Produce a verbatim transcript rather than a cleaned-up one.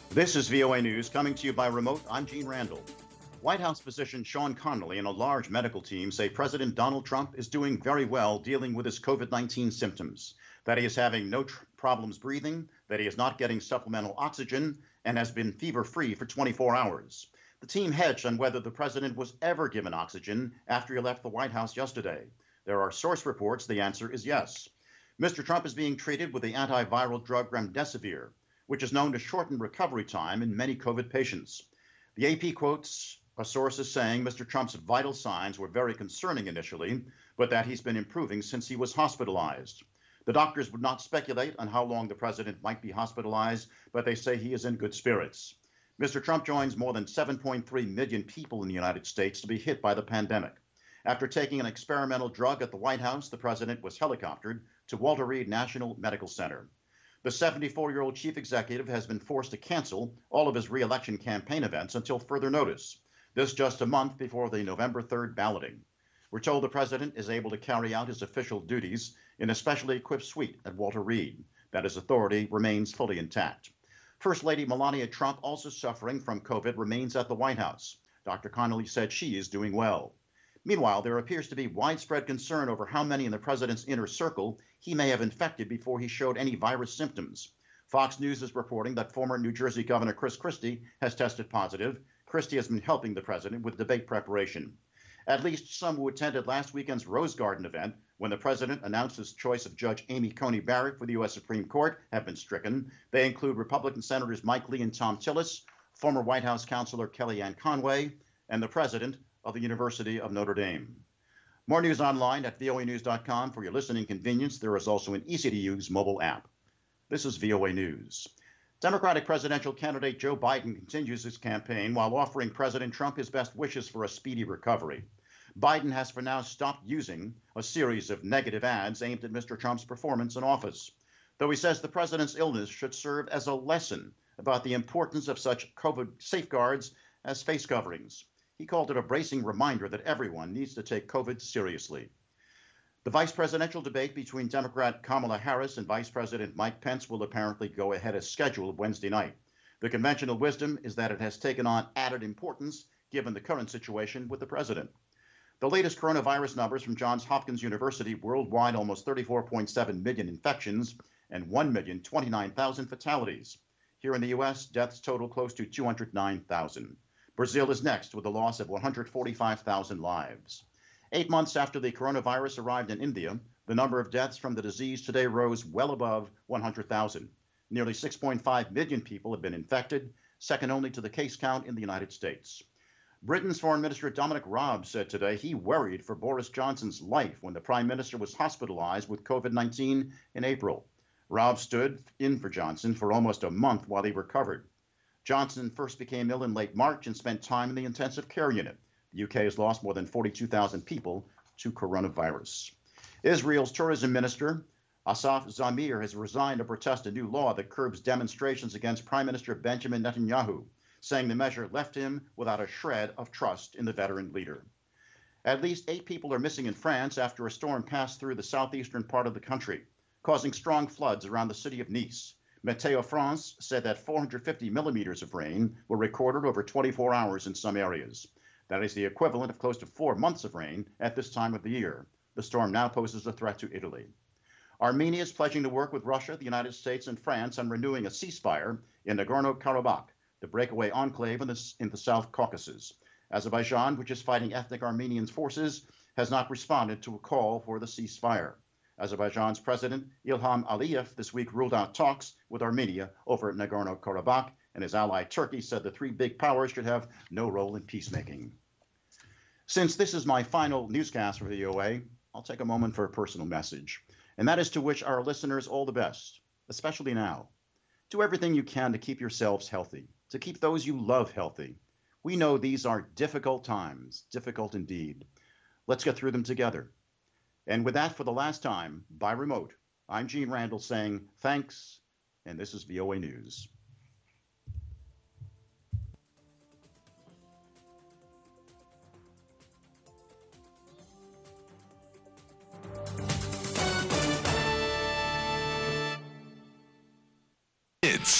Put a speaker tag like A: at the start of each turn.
A: This is V O A News coming to you by remote. I'm Gene Randall. White House physician Sean Connolly and a large medical team say President Donald Trump is doing very well dealing with his COVID nineteen symptoms, that he is having no tr- problems breathing, that he is not getting supplemental oxygen, and has been fever-free for twenty-four hours. The team hedged on whether the president was ever given oxygen after he left the White House yesterday. There are source reports the answer is yes. Mister Trump is being treated with the antiviral drug remdesivir, which is known to shorten recovery time in many COVID patients. The A P quotes a source as saying Mister Trump's vital signs were very concerning initially, but that he's been improving since he was hospitalized. The doctors would not speculate on how long the president might be hospitalized, but they say he is in good spirits. Mister Trump joins more than seven point three million people in the United States to be hit by the pandemic. After taking an experimental drug at the White House, the president was helicoptered to Walter Reed National Medical Center. The seventy-four-year-old chief executive has been forced to cancel all of his re-election campaign events until further notice. This just a month before the November third balloting. We're told the president is able to carry out his official duties in a specially equipped suite at Walter Reed, that his authority remains fully intact. First Lady Melania Trump, also suffering from COVID, remains at the White House. Doctor Connolly said she is doing well. Meanwhile, there appears to be widespread concern over how many in the president's inner circle he may have infected before he showed any virus symptoms. Fox News is reporting that former New Jersey Governor Chris Christie has tested positive. Christie has been helping the president with debate preparation. At least some who attended last weekend's Rose Garden event, when the president announced his choice of Judge Amy Coney Barrett for the U S Supreme Court, have been stricken. They include Republican Senators Mike Lee and Tom Tillis, former White House counselor Kellyanne Conway, and the president of the University of Notre Dame. More news online at V O A news dot com. For your listening convenience, there is also an easy-to-use mobile app. This is V O A News. Democratic presidential candidate Joe Biden continues his campaign while offering President Trump his best wishes for a speedy recovery. Biden has for now stopped using a series of negative ads aimed at Mister Trump's performance in office, though he says the president's illness should serve as a lesson about the importance of such COVID safeguards as face coverings. He called it a bracing reminder that everyone needs to take COVID seriously. The vice presidential debate between Democrat Kamala Harris and Vice President Mike Pence will apparently go ahead as scheduled Wednesday night. The conventional wisdom is that it has taken on added importance given the current situation with the president. The latest coronavirus numbers from Johns Hopkins University: worldwide almost thirty-four point seven million infections and one million twenty-nine thousand fatalities. Here in the U S, deaths total close to two hundred nine thousand. Brazil is next with a loss of one hundred forty-five thousand lives. Eight months after the coronavirus arrived in India, the number of deaths from the disease today rose well above one hundred thousand. Nearly six point five million people have been infected, second only to the case count in the United States. Britain's Foreign Minister Dominic Raab said today he worried for Boris Johnson's life when the Prime Minister was hospitalized with COVID nineteen in April. Raab stood in for Johnson for almost a month while he recovered. Johnson first became ill in late March and spent time in the intensive care unit. The U K has lost more than forty-two thousand people to coronavirus. Israel's tourism minister, Asaf Zamir, has resigned to protest a new law that curbs demonstrations against Prime Minister Benjamin Netanyahu, saying the measure left him without a shred of trust in the veteran leader. At least eight people are missing in France after a storm passed through the southeastern part of the country, causing strong floods around the city of Nice. Meteo France said that four hundred fifty millimeters of rain were recorded over twenty-four hours in some areas. That is the equivalent of close to four months of rain at this time of the year. The storm now poses a threat to Italy. Armenia is pledging to work with Russia, the United States, and France on renewing a ceasefire in Nagorno-Karabakh, the breakaway enclave in the, in the South Caucasus. Azerbaijan, which is fighting ethnic Armenian forces, has not responded to a call for the ceasefire. Azerbaijan's President Ilham Aliyev this week ruled out talks with Armenia over Nagorno-Karabakh, and his ally Turkey said the three big powers should have no role in peacemaking. Since this is my final newscast for V O A, I'll take a moment for a personal message, and that is to wish our listeners all the best, especially now. Do everything you can to keep yourselves healthy, to keep those you love healthy. We know these are difficult times, difficult indeed. Let's get through them together. And with that, for the last time, by remote, I'm Gene Randall saying thanks, and this is V O A News.